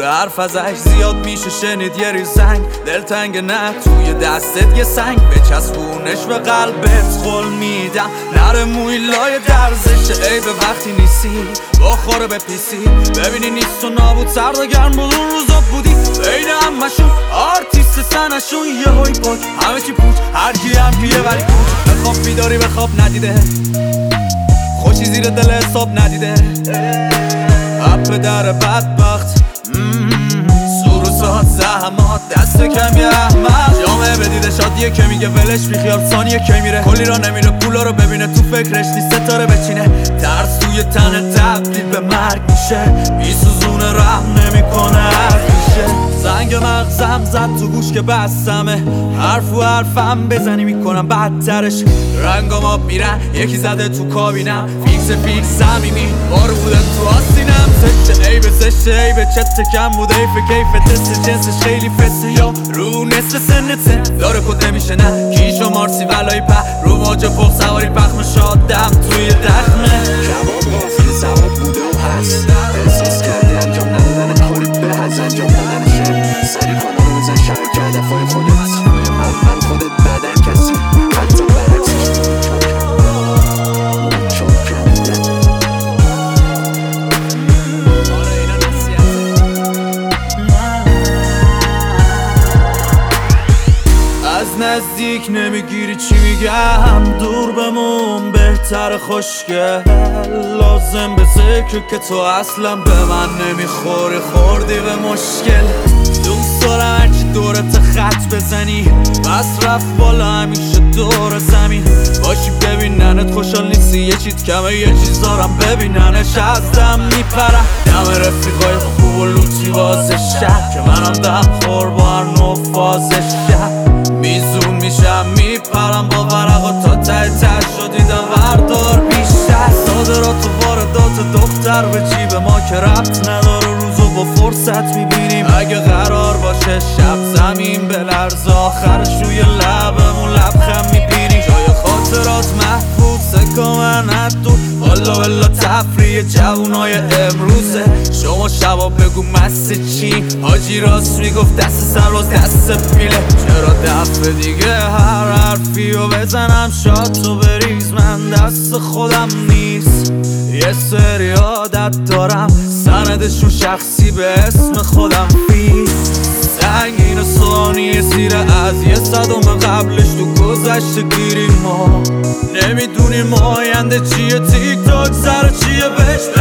دور حرف ازش زیاد میشه شنید یه ریزنگ دلتنگ نه توی دستت یه سنگ بچسبونش به قلبت خل میدم نره موی لای درزش ای به وقتی نیستی بخوره به پیسی ببینی نیست و نابود سرد و گرم بود اون روزا بودی بین همشون آرتیست سنشون یه هوی پاک همه چی پوچ هر کی هم کیه ولی پوچ بخواب بیداری بخواب ندیده خوشی زیر دل حساب ندیده اپ در بدبخت سروسات زحمات دست کم یه احمد جامعه بدیده شادیه که میگه ولش بیخیال ثانیه که میره کلی را نمیره پولا رو ببینه تو فکرش نیست ستاره بچینه ترس توی تن تبدیل به مرگ میشه میسوزونه رحم نمیکنه حرف میشه زنگ مغزم زد تو گوش که بستمه حرف و حرفم بزنی میکنم بدترش رنگام آب میرن یکی زده تو کابینم فیکس صمیمی بارو بوده تو آستینم زشته عیب زشته عیب چت کم بوده ایف کیف تست جنسش خیلی فسته یا رو نصف سنته داره کد نمیشه نه کیش و مارسی ولای په رو موج فوق سواری پخم شادم توی دخمه کباب غافل سواب بوده و هست احساس کردی انجام ندادن کاری به هز انجام ندادن سری کنه رو بزن شرکت دفای خودت من خودت بدن کسی حتی برکسی از نزدیک نمیگیری چی میگم دور بمون بهتر خوشگل لازم به ذکر که تو اصلا به من نمیخوری خوردی به مشکل دوست دارم هرچی دورت خط بزنی بس رفت بالا همیشه دور زمین باشی ببیننت خوشحال نیستی یه چیز کمه یه چیز دارم ببیننش از دم میپرم دم رفیقای خوب و لوتی واسه شب که منم دم خور با هر نوع فازش شب میزون میشم میپرم با ورقا تا ته شدیدم وردار بیشتر صادرات و واردات دختر به جیب ما که ربط نداره روزو با فرصت میبینیم اگه قرار باشه شب زمین به لرز آخرش روی لبمون لبخم میبینیم جای خاطرات محفوظ سکامن حدود والا والا تفریح جوونای امروزه شما شبا بگو مست چی حاجی راست میگفت دست سرباز دست پیله چرا دفعه دیگه هر حرفی رو بزنم شاد تو بریز من دست خودم نیست یه سری عادت دارم سندشون شخصی به اسم خودم فیست سنگین ثانیه سیره از یه صدم قبلش تو گذشته گیریم ما نمیدونیم آینده چیه تیک تاک سر چیه بهش